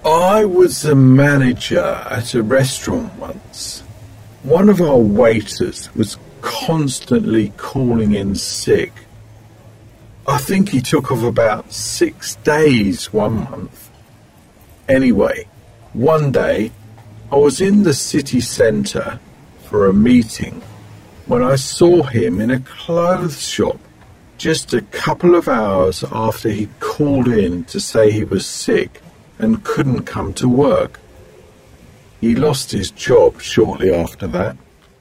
I was a manager at a restaurant once. One of our waiters was constantly calling in sick. I think he took off about 6 days one month. Anyway, one day I was in the city centre for a meeting when I saw him in a clothes shop just a couple of hours after he'd called in to say he was sick and couldn't come to work. He lost his job shortly after that.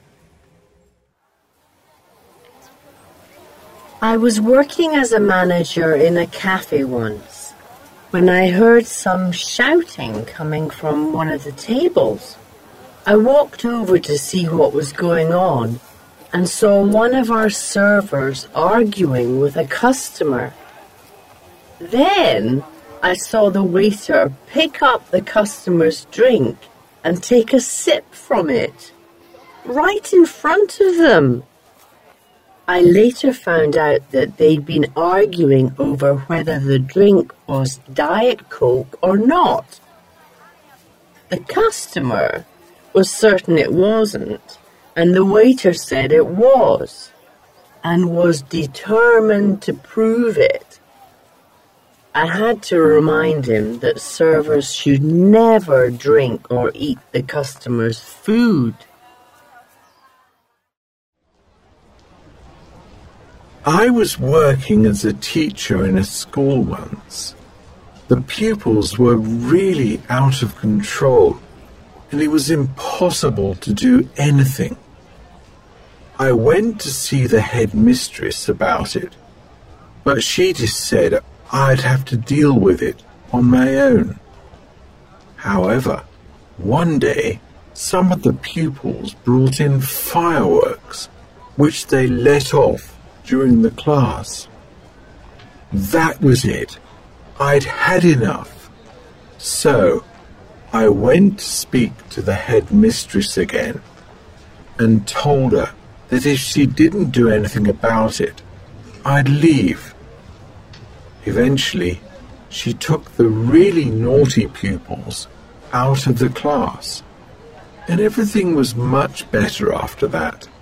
I was working as a manager in a cafe once when I heard some shouting coming from one of the tables. I walked over to see what was going on and saw one of our servers arguing with a customer. Then I saw the waiter pick up the customer's drink and take a sip from it, right in front of them. I later found out that they'd been arguing over whether the drink was Diet Coke or not. The customer was certain it wasn't, and the waiter said it was, and was determined to prove it. I had to remind him that servers should never drink or eat the customer's food. I was working as a teacher in a school once. The pupils were really out of control, and it was impossible to do anything. I went to see the headmistress about it, but she just said I'd have to deal with it on my own. However, one day, some of the pupils brought in fireworks, which they let off during the class. That was it. I'd had enough. So I went to speak to the headmistress again and told her that if she didn't do anything about it, I'd leave. Eventually, she took the really naughty pupils out of the class, and everything was much better after that.